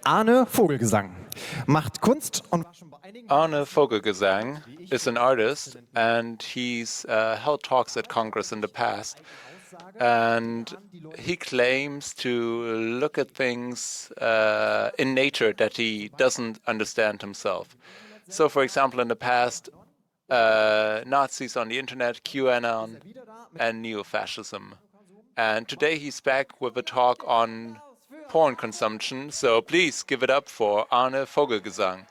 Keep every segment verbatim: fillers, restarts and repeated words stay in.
Arne Vogelgesang macht Kunst und war schon bei einigen Arne Vogelgesang is an artist, and he's uh, held talks at Congress in the past. And he claims to look at things uh, in nature that he doesn't understand himself. So, for example, in the past, uh, Nazis on the internet, QAnon, and neo-fascism. And today he's back with a talk on porn consumption. So please give it up for Arne Vogelgesang.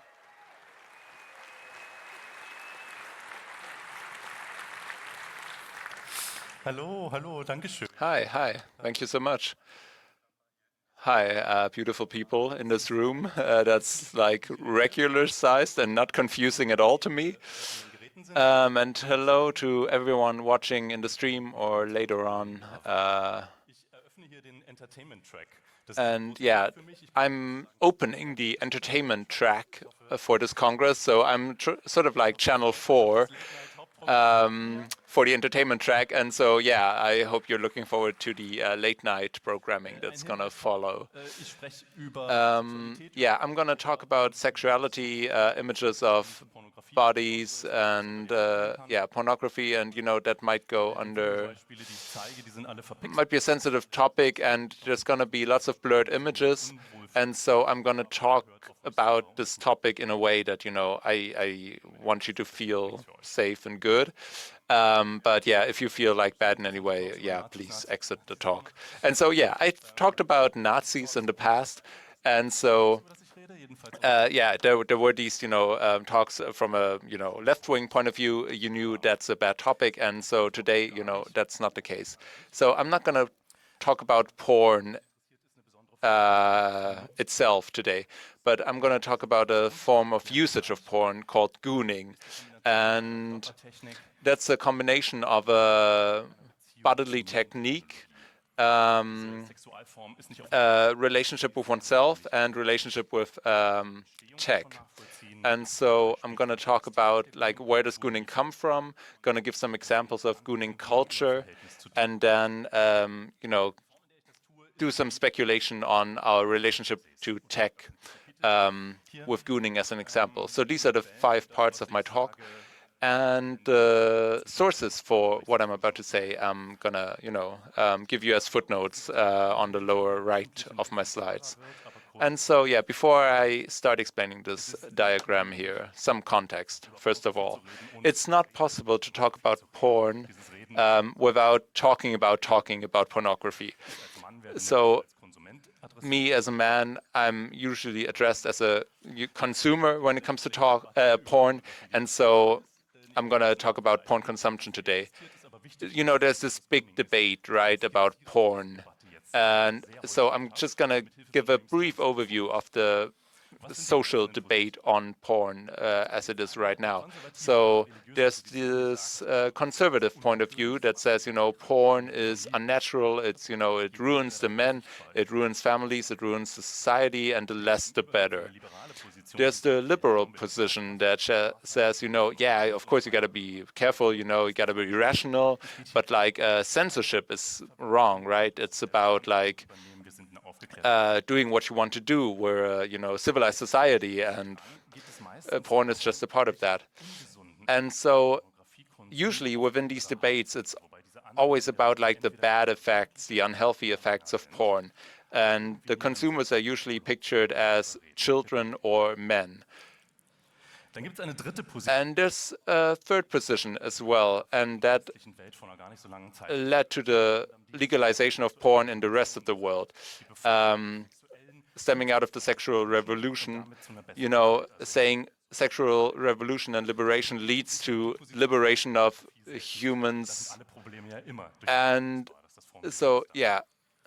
Hallo, hallo, danke schön. Hi, hi. Thank you so much. Hi, uh, beautiful people in this room. Uh, that's like regular sized and not confusing at all to me. Um, and hello to everyone watching in the stream or later on. Uh, and yeah, I'm opening the entertainment track for this Congress, so I'm tr sort of like Channel four um, for the entertainment track. And so, yeah, I hope you're looking forward to the uh, late night programming that's going to follow. Um, yeah, I'm going to talk about sexuality, uh, images of bodies, and uh, yeah, pornography, and you know that might go under, might be a sensitive topic, and there's going to be lots of blurred images, and so I'm going to talk about this topic in a way that you know I, I want you to feel safe and good. Um, but yeah, if you feel like bad in any way, yeah, please exit the talk. And so yeah, I talked about Nazis in the past, and so. Uh, yeah, there, there were these, you know, um, talks from a, you know, left-wing point of view. You knew that's a bad topic, and so today, you know, that's not the case. So I'm not going to talk about porn uh, itself today, but I'm going to talk about a form of usage of porn called gooning, and that's a combination of a bodily technique. Um, uh, relationship with oneself and relationship with um, tech. And so I'm going to talk about like where does gooning come from, going to give some examples of gooning culture, and then, um, you know, do some speculation on our relationship to tech um, with gooning as an example. So these are the five parts of my talk. And the uh, sources for what I'm about to say, I'm gonna, you know, um, give you as footnotes uh, on the lower right of my slides. And so, yeah, before I start explaining this diagram here, some context, first of all. It's not possible to talk about porn um, without talking about talking about pornography. So, me as a man, I'm usually addressed as a consumer when it comes to talk uh, porn, and so I'm going to talk about porn consumption today. You know, there's this big debate, right, about porn. And so I'm just going to give a brief overview of the social debate on porn uh, as it is right now. So there's this uh, conservative point of view that says, you know, porn is unnatural. It's, you know, it ruins the men, it ruins families, it ruins the society, and the less the better. There's the liberal position that says, you know, yeah, of course you got to be careful, you know, you got to be rational, but like uh, censorship is wrong, right? It's about like uh, doing what you want to do. We're, uh, you know, civilized society, and uh, porn is just a part of that. And so usually within these debates, it's always about like the bad effects, the unhealthy effects of porn. And the consumers are usually pictured as children or men. And there's a third position as well, and that led to the legalization of porn in the rest of the world. Um, stemming out of the sexual revolution, you know, saying sexual revolution and liberation leads to liberation of humans. And so, yeah,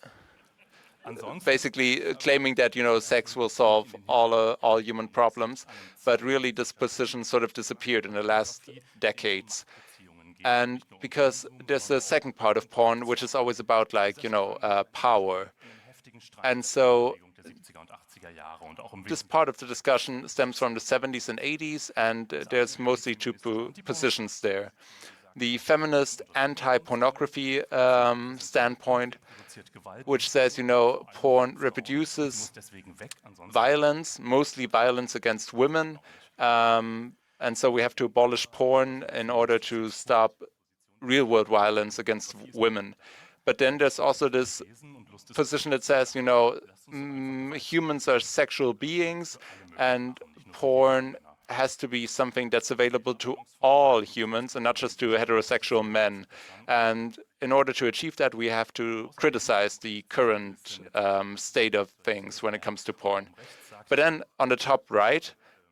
basically claiming that, you know, sex will solve all uh, all human problems, but really this position sort of disappeared in the last decades. And because there's a second part of porn, which is always about like, you know, uh, power. And so this part of the discussion stems from the seventies and eighties, and uh, there's mostly two po positions there. the feminist anti-pornography um, standpoint, which says, you know, porn reproduces violence, mostly violence against women, um, and so we have to abolish porn in order to stop real-world violence against women. But then there's also this position that says, you know, mm, humans are sexual beings, and porn has to be something that's available to all humans and not just to heterosexual men. And in order to achieve that, we have to criticize the current um, state of things when it comes to porn. But then on the top right,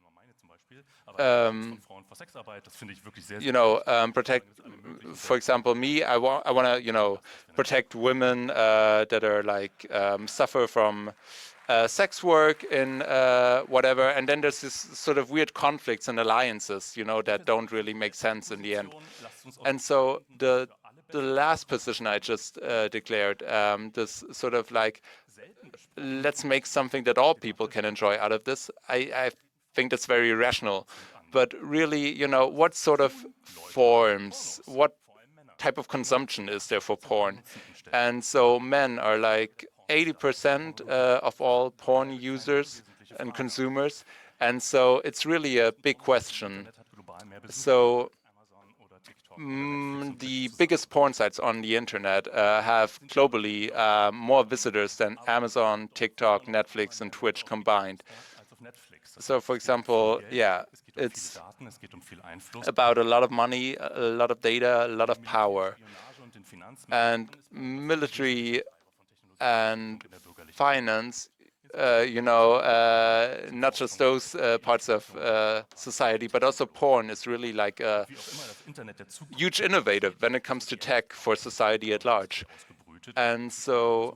um, you know, um, protect, for example, me, I want, I want to, you know, protect women uh, that are like, um, suffer from Uh, sex work in uh, whatever, and then there's this sort of weird conflicts and alliances, you know, that don't really make sense in the end. And so the the last position I just uh, declared, um, this sort of like, let's make something that all people can enjoy out of this, I, I think that's very rational. But really, you know, what sort of forms, what type of consumption is there for porn? And so men are like eighty percent uh, of all porn users and consumers. And so it's really a big question. So mm, the biggest porn sites on the internet uh, have globally uh, more visitors than Amazon, TikTok, Netflix, and Twitch combined. So, for example, yeah, it's about a lot of money, a lot of data, a lot of power. And military and finance, uh, you know, uh, not just those uh, parts of uh, society, but also porn is really like a huge innovator when it comes to tech for society at large. And so,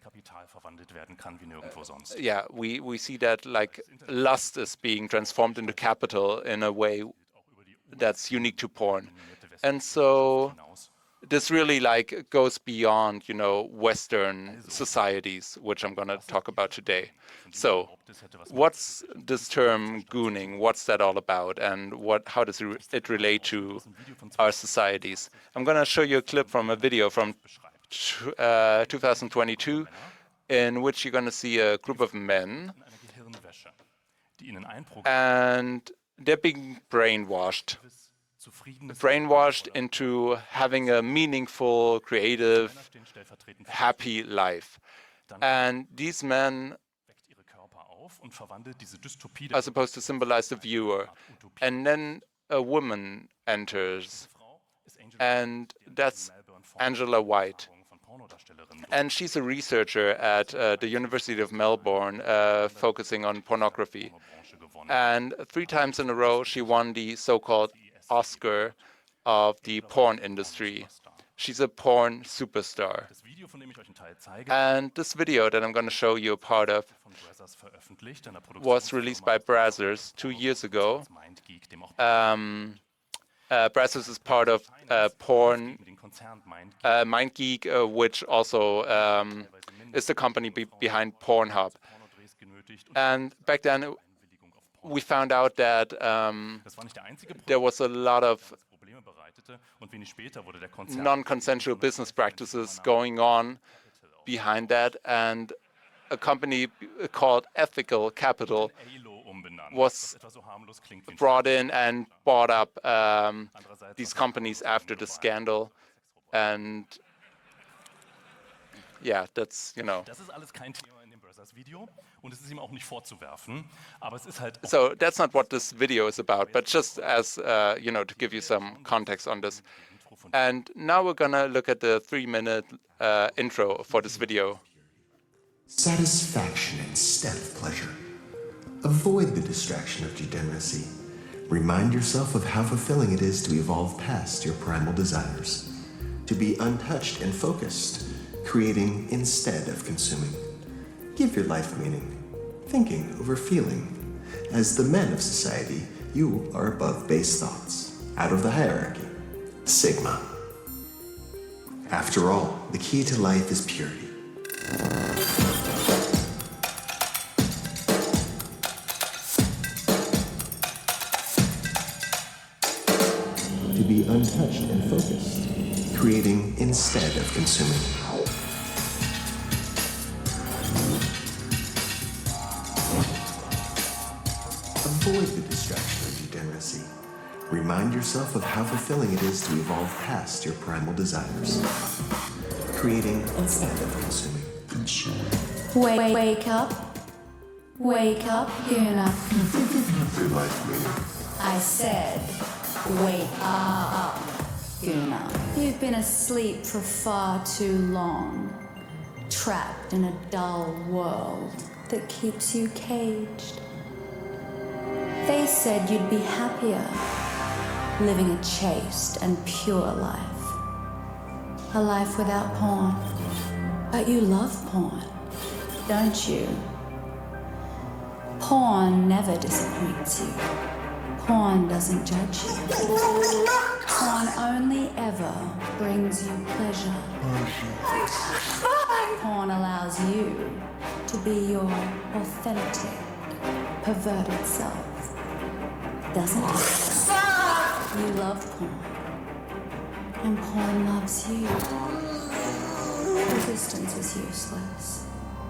yeah, we, we see that like lust is being transformed into capital in a way that's unique to porn. And so this really like goes beyond, you know, Western societies, which I'm going to talk about today. So what's this term gooning? What's that all about? And what, how does it relate to our societies? I'm going to show you a clip from a video from uh, two thousand twenty-two in which you're going to see a group of men and they're being brainwashed. brainwashed into having a meaningful, creative, happy life. And these men are supposed to symbolize the viewer. And then a woman enters, and that's Angela White. And she's a researcher at uh, the University of Melbourne, uh, focusing on pornography. And three times in a row, she won the so-called Oscar of the porn industry. She's a porn superstar. And this video that I'm going to show you a part of was released by Brazzers two years ago. Um, uh, Brazzers is part of uh, porn, uh, MindGeek, uh, which also um, is the company be behind Pornhub. And back then, we found out that um, there was a lot of non-consensual business practices going on behind that, and a company called Ethical Capital was brought in and bought up um, these companies after the scandal. And yeah, that's, you know. So that's not what this video is about, but just as, uh, you know, to give you some context on this. And now we're going to look at the three-minute uh, intro for this video. Satisfaction instead of pleasure. Avoid the distraction of degeneracy. Remind yourself of how fulfilling it is to evolve past your primal desires, to be untouched and focused, creating instead of consuming. Give your life meaning, thinking over feeling. As the men of society, you are above base thoughts, out of the hierarchy. Sigma. After all, the key to life is purity. To be untouched and focused, creating instead of consuming. Avoid the distraction of degeneracy. Remind yourself of how fulfilling it is to evolve past your primal desires, creating instead of consuming. Wake, wake up. Wake up, Guna. I said, wake up, Guna. You've been asleep for far too long, trapped in a dull world that keeps you caged. They said you'd be happier, living a chaste and pure life. A life without porn. But you love porn, don't you? Porn never disappoints you. Porn doesn't judge you. Porn only ever brings you pleasure. Porn allows you to be your authentic, perverted self. Doesn't it? You love porn. And porn loves you. Resistance is useless.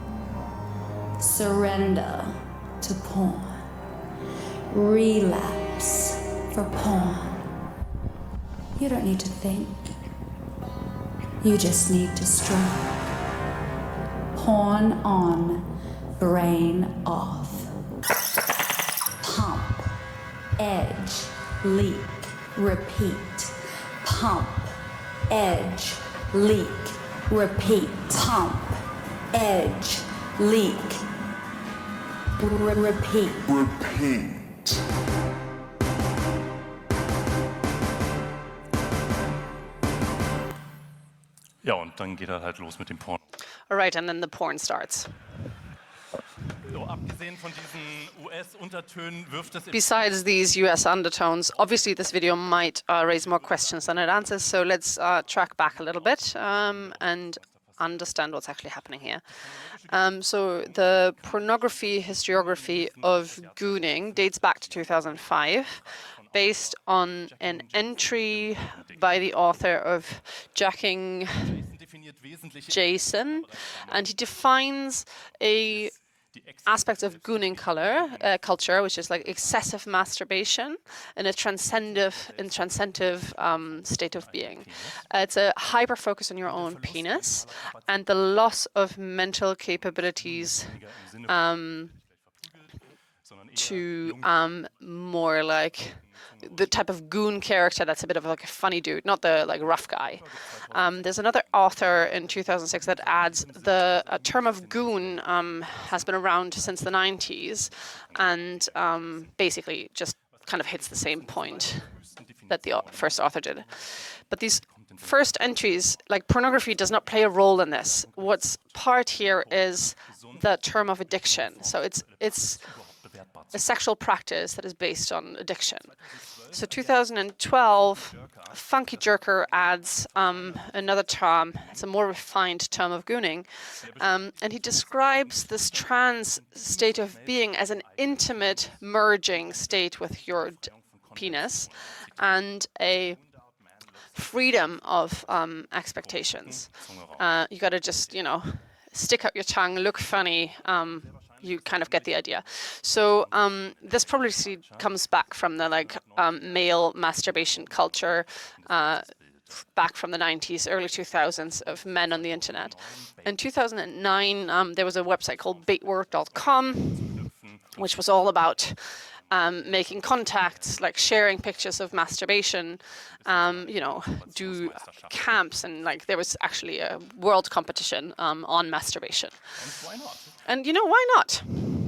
Surrender to porn. Relapse for porn. You don't need to think. You just need to stroke. Porn on, brain off. Pump, edge, leak, repeat. Pump, edge, leak, repeat. Pump, edge, leak, R- repeat. Repeat. Ja, und dann geht er halt los mit dem Porno. All right, and then the porn starts. So, abgesehen von diesen U S-Untertönen wirft es... Besides these U S undertones, obviously this video might uh, raise more questions than it answers, so let's uh, track back a little bit um, and understand what's actually happening here. Um, so the pornography historiography of gooning dates back to two thousand five, based on an entry by the author of Jacking Jason, and he defines a aspect of gooning color, uh, culture, which is like excessive masturbation in a transcensive, in transcensive um, state of being. Uh, it's a hyper focus on your own penis and the loss of mental capabilities um, to um, more like the type of goon character that's a bit of like a funny dude, not the like rough guy. Um, there's another author in two thousand six that adds the uh, term of goon um, has been around since the nineties, and um, basically just kind of hits the same point that the au- first author did. But these first entries, like pornography, does not play a role in this. What's part here is the term of addiction. So it's it's a sexual practice that is based on addiction. So two thousand twelve, Funky Jerker adds um, another term. It's a more refined term of gooning. Um, and he describes this trans state of being as an intimate merging state with your d- penis and a freedom of um, expectations. Uh, you got to just, you know, stick out your tongue, look funny. Um, you kind of get the idea. So um, this probably comes back from the like um, male masturbation culture uh, back from the nineties, early two thousands of men on the internet. In two thousand nine, um, there was a website called baitwork dot com, which was all about um, making contacts, like sharing pictures of masturbation, um, you know, do camps, and like there was actually a world competition um, on masturbation. And you know, why not?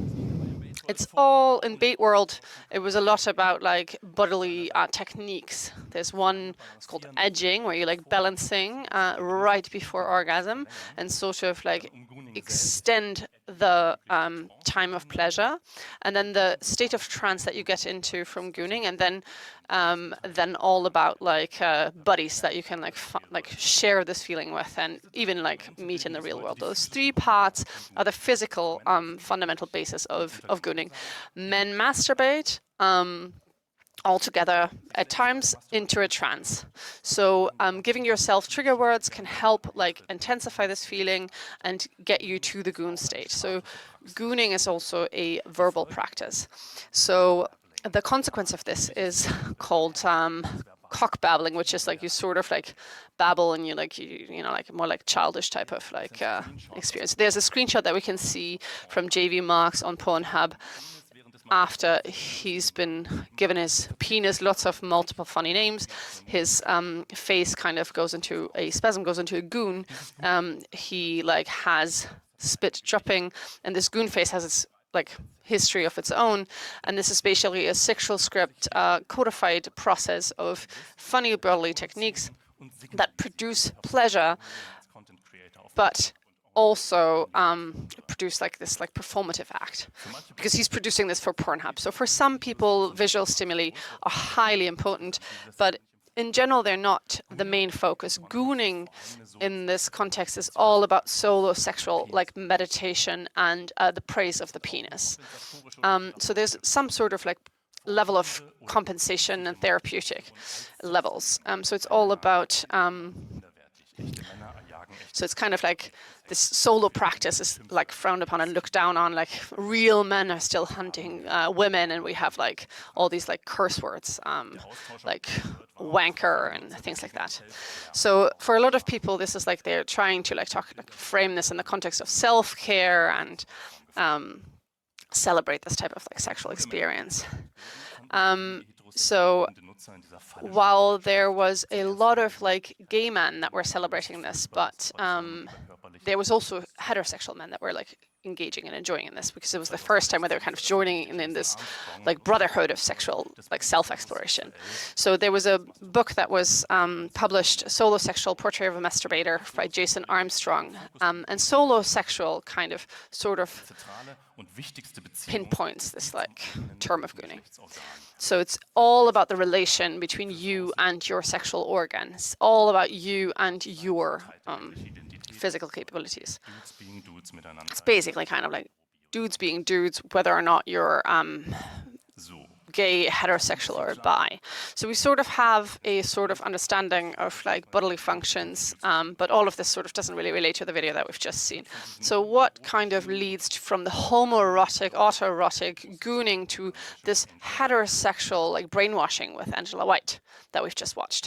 It's all in Bait World. It was a lot about like bodily uh, techniques. There's one, it's called edging, where you're like balancing uh, right before orgasm and sort of like extend the um, time of pleasure, and then the state of trance that you get into from gooning, and then um, then all about like uh, buddies that you can like f- like share this feeling with, and even like meet in the real world. Those three parts are the physical um, fundamental basis of of gooning. Men masturbate. Um, all together, at times into a trance. So um, giving yourself trigger words can help like intensify this feeling and get you to the goon state. So gooning is also a verbal practice. So the consequence of this is called um, cock babbling, which is like you sort of like babble and you like you you know like more like childish type of like uh, experience. There's a screenshot that we can see from J V Marks on Pornhub after he's been given his penis lots of multiple funny names. His um, face kind of goes into a spasm, goes into a goon. Um, he like has spit dropping, and this goon face has its like history of its own. And this is basically a sexual script uh, codified process of funny bodily techniques that produce pleasure, but also um, produce like this like performative act, because he's producing this for Pornhub. So for some people, visual stimuli are highly important, but in general, they're not the main focus. Gooning in this context is all about solo sexual like meditation and uh, the praise of the penis. Um, so there's some sort of like level of compensation and therapeutic levels. Um, so it's all about um, So it's kind of like this solo practice is like frowned upon and looked down on. Like real men are still hunting uh, women, and we have like all these like curse words, um, like wanker and things like that. So for a lot of people, this is like they're trying to like talk, like frame this in the context of self-care and um, celebrate this type of like sexual experience. Um, so while there was a lot of like gay men that were celebrating this, but um, there was also heterosexual men that were like engaging and enjoying in this, because it was the first time where they were kind of joining in, in this like brotherhood of sexual like self-exploration. So there was a book that was um, published, Solo Sexual Portrait of a Masturbator by Jason Armstrong, um, and solo sexual kind of sort of pinpoints this like term of gooning. So it's all about the relation between you and your sexual organ. It's all about you and your um, physical capabilities. It's basically kind of like dudes being dudes, whether or not you're um, gay, heterosexual, or bi. So we sort of have a sort of understanding of like bodily functions, um, but all of this sort of doesn't really relate to the video that we've just seen. So what kind of leads to, from the homoerotic, autoerotic gooning to this heterosexual like brainwashing with Angela White that we've just watched?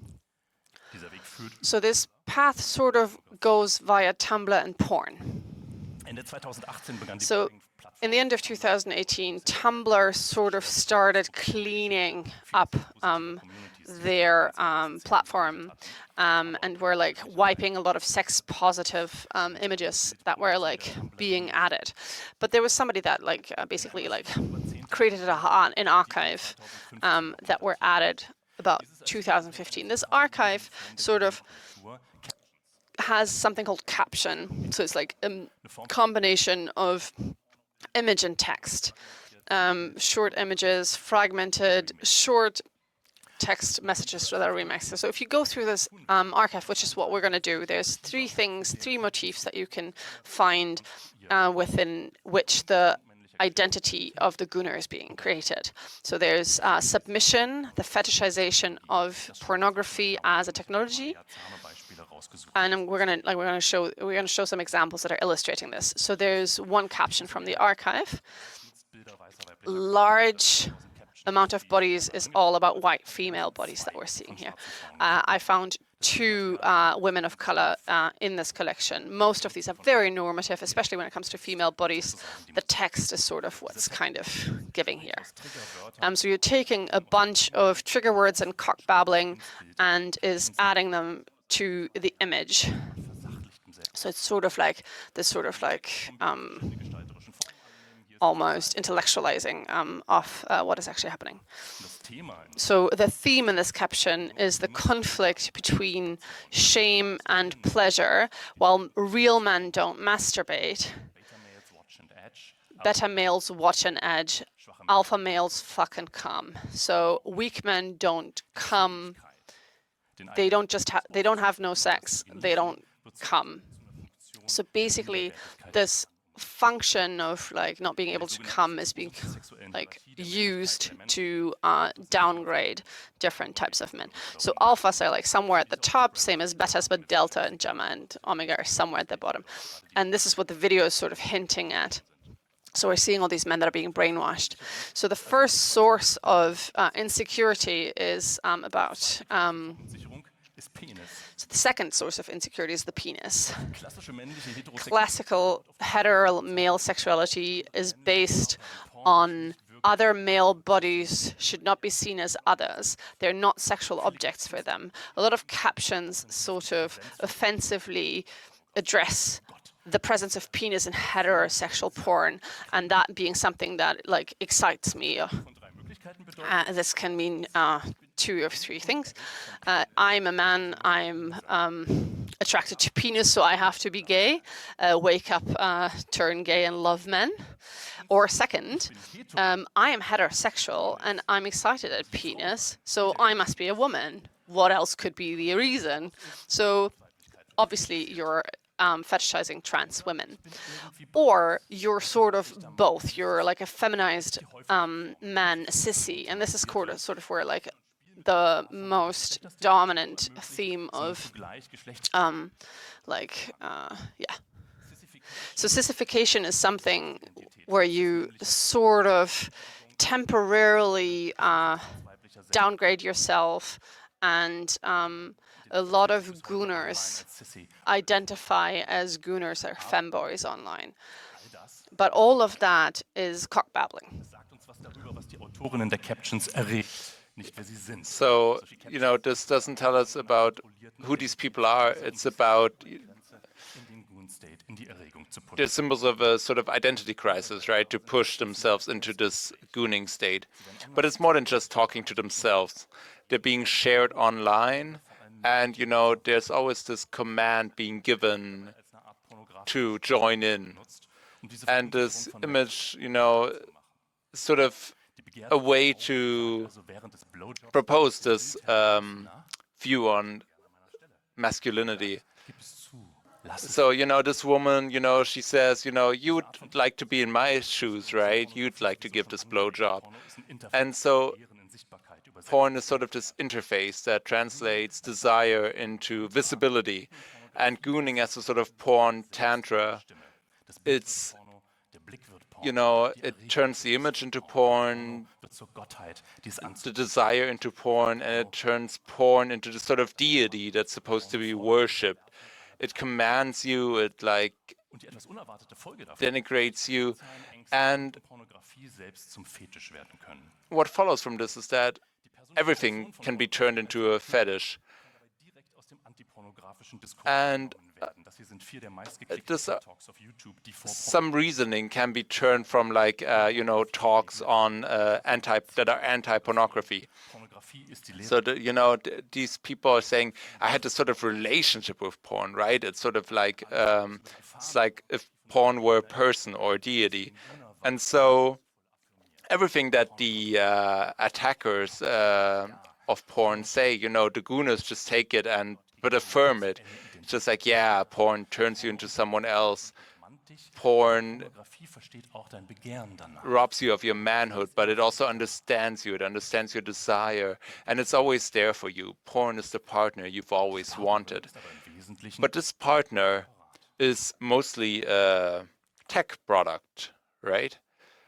So this path sort of goes via Tumblr and porn. So in the end of two thousand eighteen, Tumblr sort of started cleaning up um, their um, platform, um, and were like wiping a lot of sex positive um, images that were like being added. But there was somebody that like uh, basically like created a, an archive um, that were added about two thousand fifteen. This archive sort of has something called caption. So it's like a combination of image and text, um, short images, fragmented, short text messages that are remixed. So if you go through this um, archive, which is what we're going to do, there's three things, three motifs that you can find uh, within which the identity of the gooner is being created. So there's uh, submission, the fetishization of pornography as a technology, and we're gonna like we're gonna show we're gonna show some examples that are illustrating this. So there's one caption from the archive. Large amount of bodies is all about white female bodies that we're seeing here. Uh, I found two uh, women of color uh, in this collection. Most of these are very normative, especially when it comes to female bodies. The text is sort of what's kind of giving here. Um, so you're taking a bunch of trigger words and cock babbling and is adding them to the image. So it's sort of like this sort of like um, almost intellectualizing um, of uh, what is actually happening. So the theme in this caption is the conflict between shame and pleasure. While real men don't masturbate, beta males watch and edge, alpha males fuck and come. So weak men don't come. They don't just ha they don't have no sex. They don't come. So basically, this function of like not being able to come is being like used to uh, downgrade different types of men. So alphas are like somewhere at the top, same as betas, but delta and gamma and omega are somewhere at the bottom. And this is what the video is sort of hinting at. So we're seeing all these men that are being brainwashed. So the first source of uh, insecurity is um, about um, ist Penis. so the second source of insecurity is the penis. Klassische männliche Heterosexualität Classical hetero male sexuality is based on other male bodies should not be seen as others. They're not sexual objects for them. A lot of captions sort of offensively address the presence of penis in heterosexual porn, and that being something that like excites me. Uh, this can mean uh, two or three things. Uh, I'm a man, I'm um, attracted to penis, so I have to be gay, uh, wake up, uh, turn gay and love men. Or second, um, I am heterosexual and I'm excited at penis, so I must be a woman. What else could be the reason? So obviously you're um, fetishizing trans women. Or you're sort of both. You're like a feminized um, man, a sissy, and this is sort of, sort of where like the most dominant theme of um, like, uh, yeah. So sissification is something where you sort of temporarily uh, downgrade yourself, and um, a lot of gooners identify as gooners or femboys online. But all of that is cockbabbling. sagt uns was darüber, was die Autorinnen der Captions erregt, nicht wer sie sind. So, you know, this doesn't tell us about who these people are. It's about In den Goon State, in die Erregung zu pushen. the symbols of a sort of identity crisis, right? To push themselves into this gooning state. But it's more than just talking to themselves. They're being shared online. And, you know, there's always this command being given to join in. And this image, you know, sort of a way to Also während des Blowjobs propose this um, view on masculinity. gib es zu. Lass es. So, you know, this woman, you know, she says, you know, you would like to be in my shoes, right? You'd like to give this blowjob. Porno ist ein Interface And so Barrieren in Sichtbarkeit übersetzt. porn is sort of this interface that translates desire into visibility, and gooning as a sort of porn tantra. Das Bild It's, wird Porno, der Blick wird Porno. you know, Die it Erregung turns the image into porn, wird zur Gottheit, die es the anzunehmen. desire into porn, and it turns porn into the sort of deity that's supposed to be worshipped. It commands you, it like Und die etwas unerwartete Folge davon denigrates you, Ängste and und Pornografie selbst zum Fetisch werden können. what follows from this is that everything can be turned into a fetish. Direkt aus dem antipornografischen Diskurs And, genommen werden. Das hier sind vier der meistgeklickten this, uh, TikToks auf YouTube, die vor Some reasoning can be turned from like uh, you know talks on uh, anti that are anti-pornography. Pornografie ist die Lehre. So the, you know th- these people are saying I had this sort of relationship with porn, right? It's sort of like um, it's like if porn were a person or a deity, and so everything that the uh, attackers uh, of porn say, you know, the gooners just take it and but affirm it. It's just like, yeah, porn turns you into someone else. Porn Pornografie versteht auch dein Begehren danach. robs you of your manhood, but it also understands you. It understands your desire, and it's always there for you. Porn is the partner you've always wanted. Aber im Wesentlichen But this partner is mostly a tech product, right?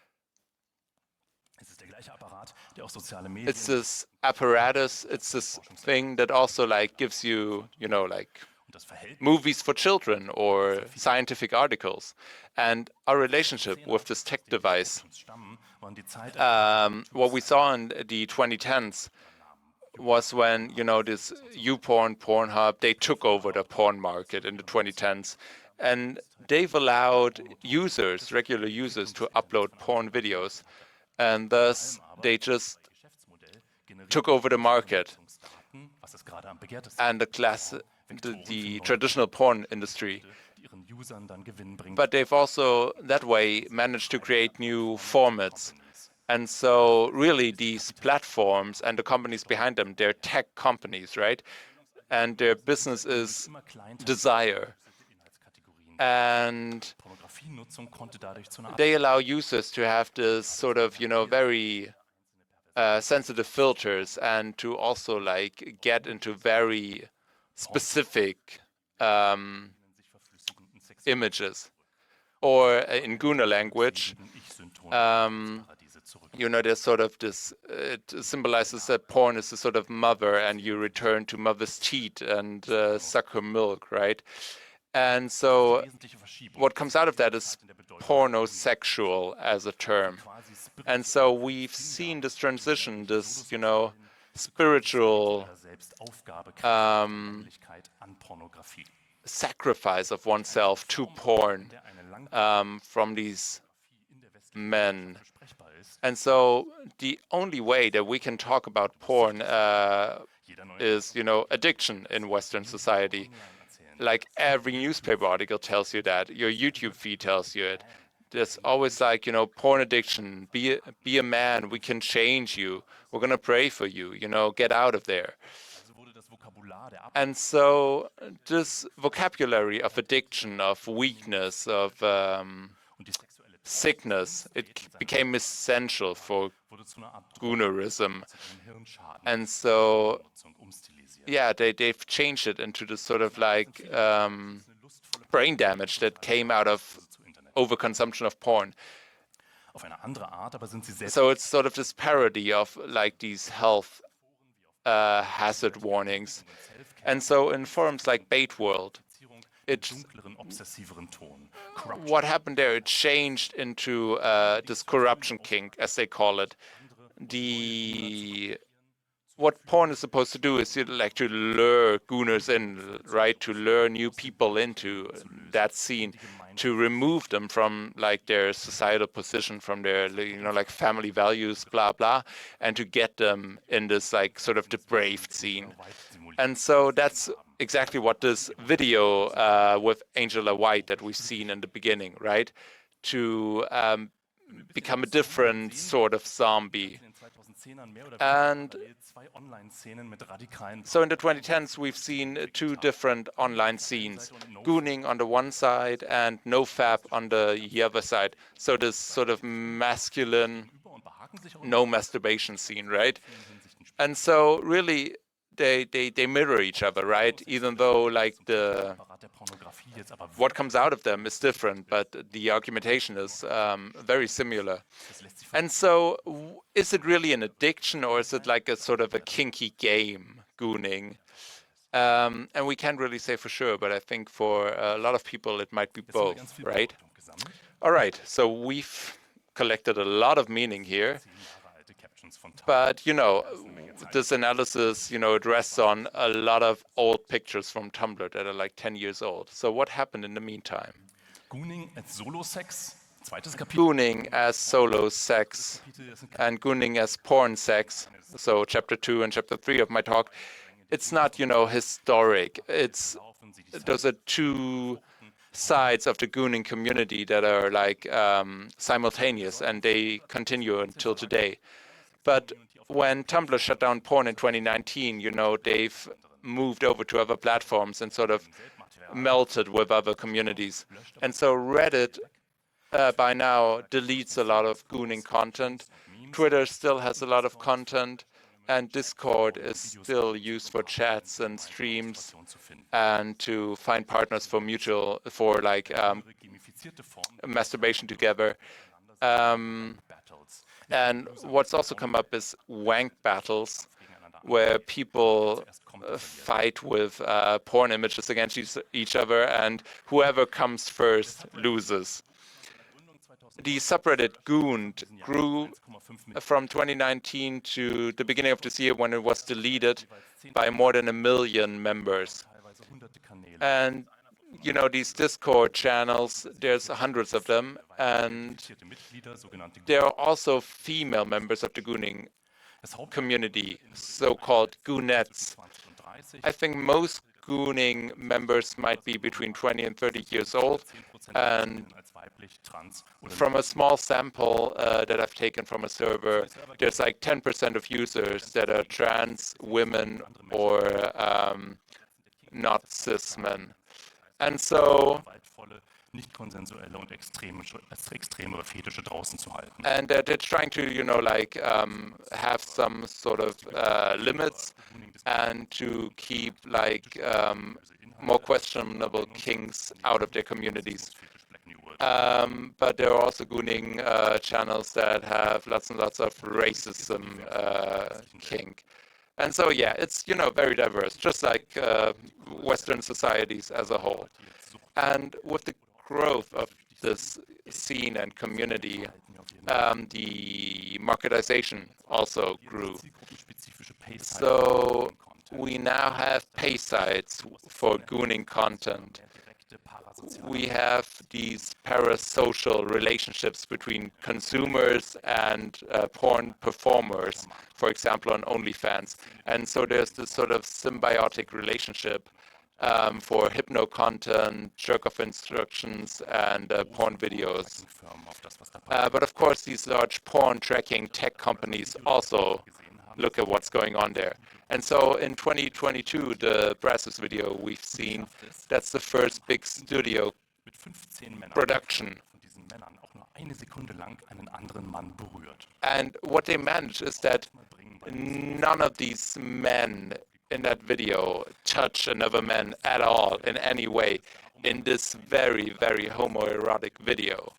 es ist der gleiche Apparat, der auch soziale Medien It's this apparatus, it's this thing that also like gives you, you know, like und das Verhältnis movies for children or scientific articles. And our relationship with this tech device, stammen, waren die Zeit um, what we saw in the twenty tens was when, you know, this YouPorn, Pornhub, they took over the porn market in the twenty tens. And they've allowed users, regular users, to upload porn videos. And thus, they just Geschäftsmodell generiert took over the market Daten, was es gerade am begehrtesten and the class, the, the traditional porn industry. die ihren Usern dann Gewinn bringt. But they've also, that way, managed to create new formats. And so, really, these platforms and the companies behind them, they're tech companies, right? And their business is Immer kleinteilig desire. Inhaltskategorien And Pornografienutzung konnte dadurch zu einer they allow users to have this sort of, you know, very uh, sensitive filters and to also like get into very specific um, images. Or uh, in Guna language, um, you know, there's sort of this, it symbolizes that porn is a sort of mother and you return to mother's teat and uh, suck her milk, right? And so what comes out of that is pornosexual as a term. And so we've seen this transition, this, you know, spiritual um, sacrifice of oneself to porn um, from these men. And so the only way that we can talk about porn uh, is, you know, addiction in Western society. Like every newspaper article tells you that, your YouTube feed tells you it. There's always like, you know, porn addiction, be a, be a man, we can change you, we're gonna pray for you, you know, get out of there. And so this vocabulary of addiction, of weakness, of um, sickness, it became essential for Gunerism. And so, yeah, they, they've changed it into this sort of like um, brain damage that came out of overconsumption of porn. So it's sort of this parody of like these health uh, hazard warnings. And so in forums like Baitworld, it, what happened there, it changed into uh, this corruption kink, as they call it. The what porn is supposed to do is like to lure gooners in, right? To lure new people into that scene, to remove them from like their societal position, from their, you know, like family values, blah, blah, and to get them in this like sort of depraved scene. And so that's exactly what this video uh, with Angela White that we've seen in the beginning, right? To um, become a different sort of zombie. And so in the twenty tens, we've seen two different online scenes, gooning on the one side and nofap on the other side. So this sort of masculine, no masturbation scene, right? And so really, they, they, they mirror each other, right? Even though like the what comes out of them is different, but the argumentation is um, very similar. And so w- is it really an addiction, or is it like a sort of a kinky game, gooning? Um, and we can't really say for sure, but I think for a lot of people it might be both, right? All right, so we've collected a lot of meaning here. But, you know, this analysis, you know, it rests on a lot of old pictures from Tumblr that are like ten years old. So what happened in the meantime? Gooning as solo sex, zweites Kapitel. Gooning as solo sex and gooning as porn sex. So chapter two and chapter three of my talk, it's not, you know, historic. It's, those are two sides of the gooning community that are like um, simultaneous, and they continue until today. But when Tumblr shut down porn in twenty nineteen, you know, they've moved over to other platforms and sort of melted with other communities. And so Reddit uh, by now deletes a lot of gooning content. Twitter still has a lot of content, and Discord is still used for chats and streams and to find partners for mutual, for like um, masturbation together. Um, And what's also come up is wank battles, where people uh, fight with uh, porn images against each, each other, and whoever comes first loses. The subreddit Gooned grew from twenty nineteen to the beginning of this year, when it was deleted, by more than a million members. And you know, these Discord channels, there's hundreds of them, and there are also female members of the gooning community, so-called goonettes. I think most gooning members might be between twenty and thirty years old, and from a small sample uh, that I've taken from a server, there's like ten percent of users that are trans women or um, not cis men. And so, gewaltvolle, nicht konsensuelle und extreme, extreme oder fetische draußen zu halten. and uh, they're trying to, you know, like um, have some sort of uh, limits and to keep like um, more questionable kinks out of their communities. Um, but there are also gooning uh, channels that have lots and lots of racism uh, kink. And so, yeah, it's, you know, very diverse, just like uh, Western societies as a whole. And with the growth of this scene and community, um, the marketization also grew. So we now have pay sites for gooning content. We have these parasocial relationships between consumers and uh, porn performers, for example, on OnlyFans. And so there's this sort of symbiotic relationship um, for hypno content, jerk-off instructions, and uh, porn videos. Uh, but of course, these large porn tracking tech companies also look at what's going on there. And so in twenty twenty-two, the Brazos video we've seen, that's the first big studio production. And what they managed is that none of these men in that video touch another man at all in any way in this very, very homoerotic video.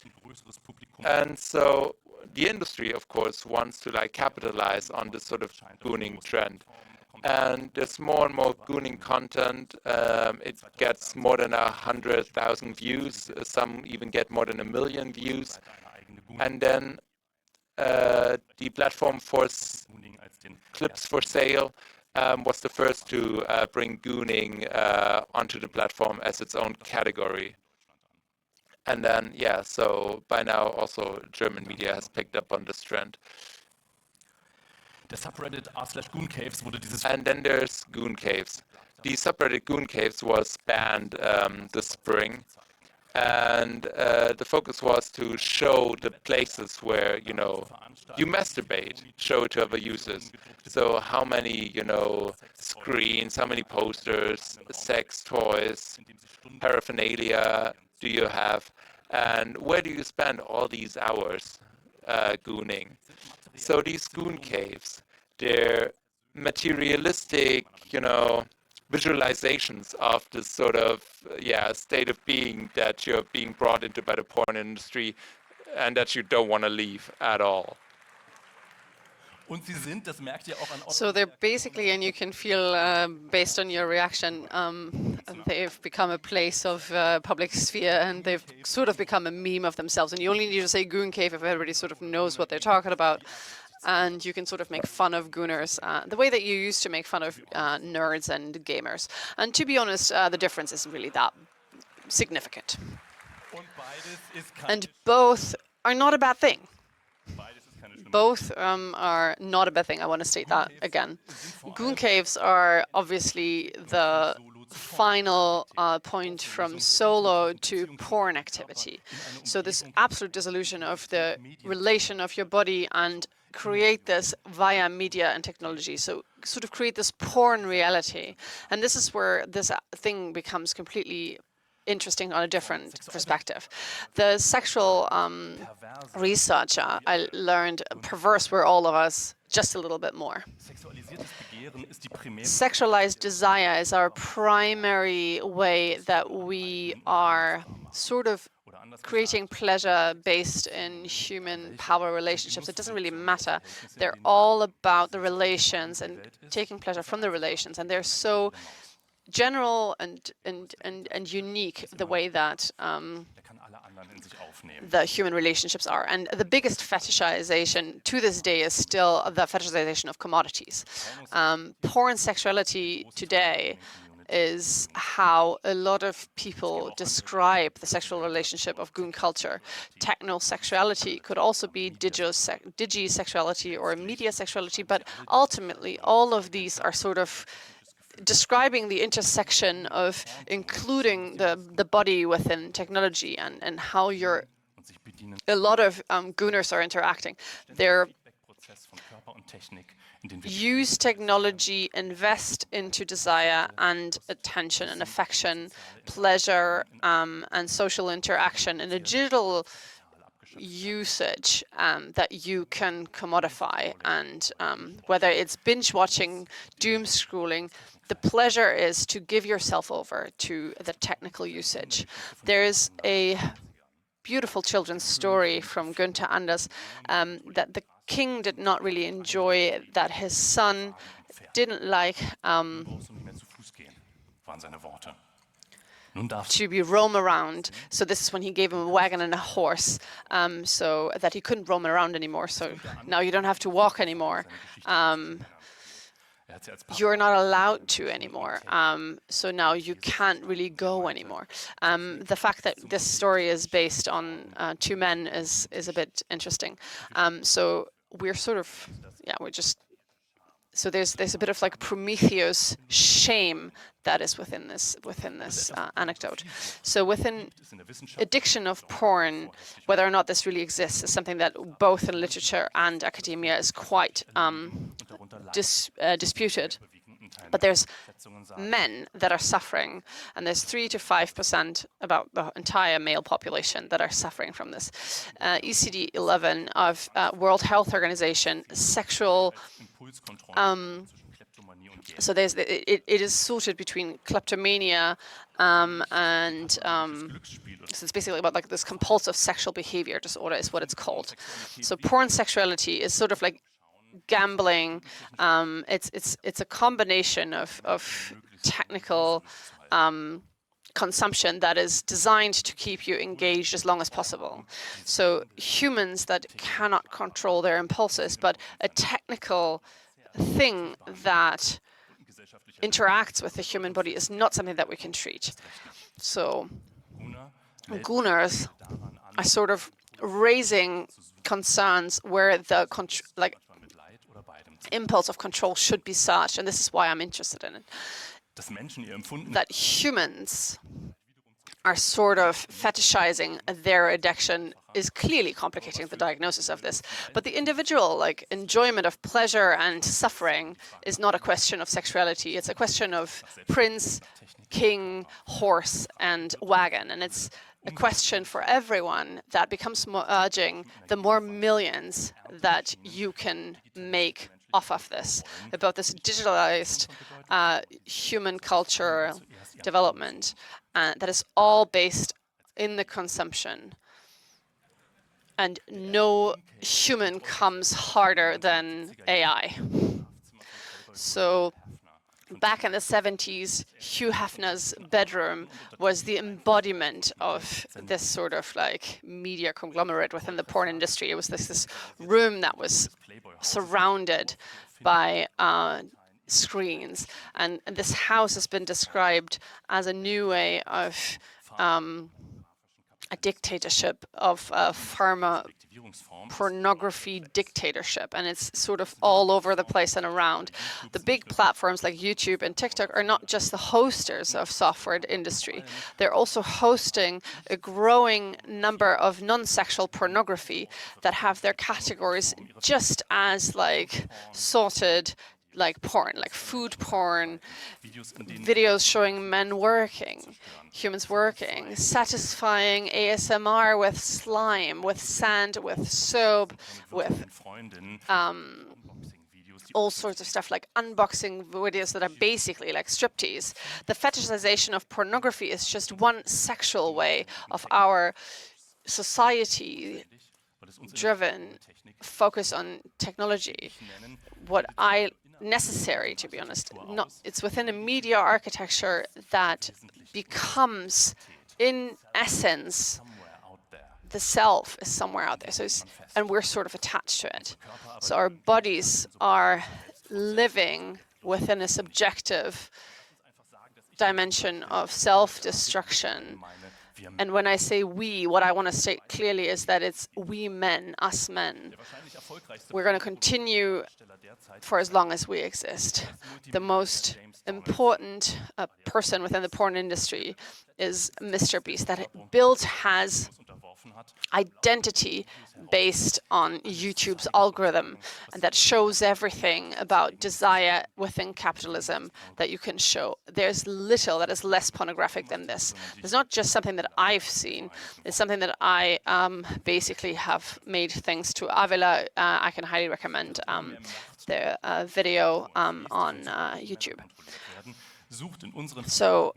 And so the industry, of course, wants to like capitalize on this sort of gooning trend. And there's more and more gooning content. Um, it gets more than a hundred thousand views. Some even get more than a million views. And then uh, the platform for Clips for Sale um, was the first to uh, bring gooning uh, onto the platform as its own category. And then, yeah, so by now also German media has picked up on this trend. Der Subreddit r slash Goon Caves wurde dieses And then there's Goon Caves. The subreddit Goon Caves was banned um, this spring. And uh, the focus was to show the places where, you know, you masturbate, show it to other users. So how many, you know, screens, how many posters, sex toys, paraphernalia do you have? And where do you spend all these hours uh, gooning? So these goon caves, they're materialistic, you know, visualizations of this sort of, yeah, state of being that you're being brought into by the porn industry and that you don't want to leave at all. Und sie sind, das merkt ihr auch an So they're basically, and you can feel uh, based on your reaction, um, they've become a place of uh, public sphere, and they've sort of become a meme of themselves. And you only need to say Goon Cave if everybody sort of knows what they're talking about. And you can sort of make fun of gooners uh, the way that you used to make fun of uh, nerds and gamers. And to be honest, uh, the difference isn't really that significant. Und beides ist kein And both are not a bad thing. beides ist keine schlimme. Both um, are not a bad thing. I want to state that again. Goon caves are obviously the final uh, point from solo to porn activity. So this absolute dissolution of the relation of your body and create this via media and technology. So sort of create this porn reality. And this is where this thing becomes completely interesting on a different perspective. The sexual um, research, uh, I learned, perverse were all of us just a little bit more. Sexualisiertes Begehren ist die primär Sexualized desire is our primary way that we are sort of creating pleasure based in human power relationships. It doesn't really matter. They're all about the relations and taking pleasure from the relations. And they're so general and and and, and unique the way that um, er kann alle anderen in sich aufnehmen. the human relationships are. And the biggest fetishization to this day is still the fetishization of commodities. Um, porn sexuality today is how a lot of people describe the sexual relationship of goon culture. Techno-sexuality could also be digi-sexuality digi or media sexuality, but ultimately all of these are sort of describing the intersection of including the, the body within technology and, and how you're, Und sich bedienen a lot of um, gooners are interacting. They're use technology, invest into desire and attention and affection, pleasure um, and social interaction in a digital usage um, that you can commodify. And um, whether it's binge watching, doom scrolling, the pleasure is to give yourself over to the technical usage. There's a beautiful children's story from Günther Anders um, that the king did not really enjoy, that his son didn't like um, to be roam around. So this is when he gave him a wagon and a horse, um, so that he couldn't roam around anymore. So now you don't have to walk anymore. Um, you're not allowed to anymore. Um, so now you can't really go anymore. Um, the fact that this story is based on uh, two men is is a bit interesting. Um, so we're sort of, yeah, we're just, so there's there's a bit of like Prometheus shame that is within this within this uh, anecdote. So within addiction of porn, whether or not this really exists is something that both in literature and academia is quite um, dis, uh, disputed. But there's men that are suffering, and there's three to five percent about the entire male population that are suffering from this. Uh, E C D eleven of uh, World Health Organization, sexual. Um, so there's it, it is sorted between kleptomania um, and um, so it's basically about like this compulsive sexual behavior disorder is what it's called. So porn sexuality is sort of like gambling. Um, it's it's it's a combination of of technical um, consumption that is designed to keep you engaged as long as possible. So humans that cannot control their impulses, but a technical thing that interacts with the human body is not something that we can treat. So Gunners are sort of raising concerns where the like impulse of control should be such, and this is why I'm interested in it, that humans are sort of fetishizing their addiction is clearly complicating the diagnosis of this. But the individual like enjoyment of pleasure and suffering is not a question of sexuality. It's a question of prince, king, horse, and wagon. And it's a question for everyone that becomes more urging the more millions that you can make off of this, about this digitalized uh, human culture development uh, that is all based in the consumption. And no human comes harder than A I. So back in the seventies, Hugh Hefner's bedroom was the embodiment of this sort of like media conglomerate within the porn industry. It was this, this room that was surrounded by uh, screens. And, and this house has been described as a new way of um, a dictatorship, of a pharma pornography dictatorship, and it's sort of all over the place and around. The big platforms like YouTube and TikTok are not just the hosters of software industry, they're also hosting a growing number of non-sexual pornography that have their categories just as like sorted like porn, like food porn, videos showing men working, humans working, satisfying A S M R with slime, with sand, with soap, with um, all sorts of stuff like unboxing videos that are basically like striptease. The fetishization of pornography is just one sexual way of our society-driven focus on technology. What I necessary, to be honest. Not, it's within a media architecture that becomes, in essence, the self is somewhere out there. So, it's, and we're sort of attached to it. So our bodies are living within a subjective dimension of self-destruction. And when I say we, what I want to state clearly is that it's we men, us men. We're going to continue for as long as we exist. The most important uh, person within the porn industry is Mister Beast. That Bild has identity based on YouTube's algorithm, and that shows everything about desire within capitalism that you can show. There's little that is less pornographic than this. It's not just something that I've seen. It's something that I um, basically have made thanks to Avila. Uh, I can highly recommend um, the uh, video um, on uh, YouTube. So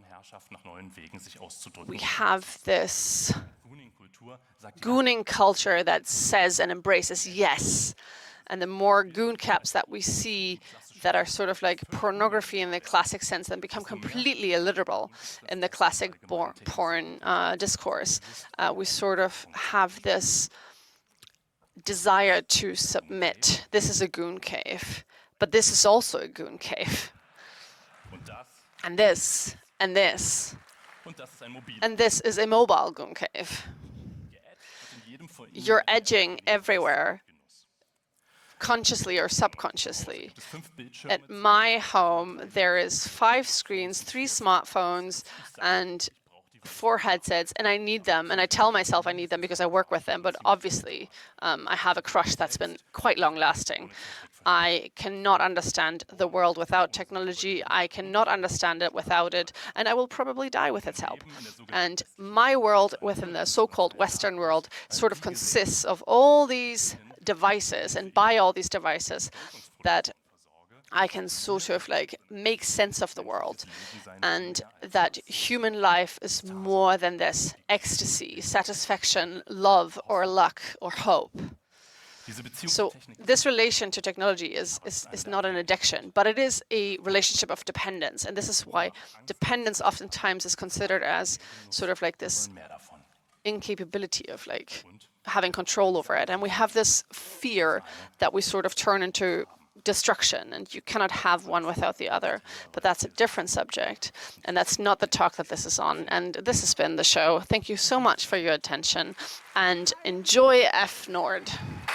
we have this gooning culture that says and embraces yes. And the more goon caps that we see that are sort of like pornography in the classic sense, then become completely illiterable in the classic porn uh, discourse. Uh, we sort of have this desire to submit. This is a goon cave, but this is also a goon cave. And this, and this, and this is a mobile goon cave. You're edging everywhere, consciously or subconsciously. At my home, there is five screens, three smartphones, and four headsets, and I need them, and I tell myself I need them because I work with them, but obviously um, I have a crush that's been quite long-lasting. I cannot understand the world without technology. I cannot understand it without it, and I will probably die with its help. And my world within the so-called Western world sort of consists of all these devices, and by all these devices that I can sort of like make sense of the world, and that human life is more than this ecstasy, satisfaction, love, or luck, or hope. So this relation to technology is, is, is not an addiction, but it is a relationship of dependence. And this is why dependence oftentimes is considered as sort of like this incapability of like having control over it. And we have this fear that we sort of turn into destruction, and you cannot have one without the other. But that's a different subject, and that's not the talk that this is on. And this has been the show. Thank you so much for your attention, and enjoy F Nord.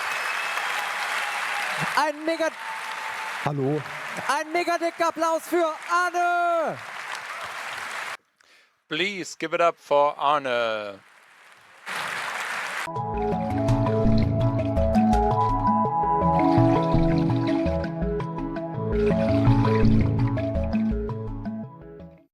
Ein mega... Hallo? Ein mega dicker Applaus für Arne! Please give it up for Arne.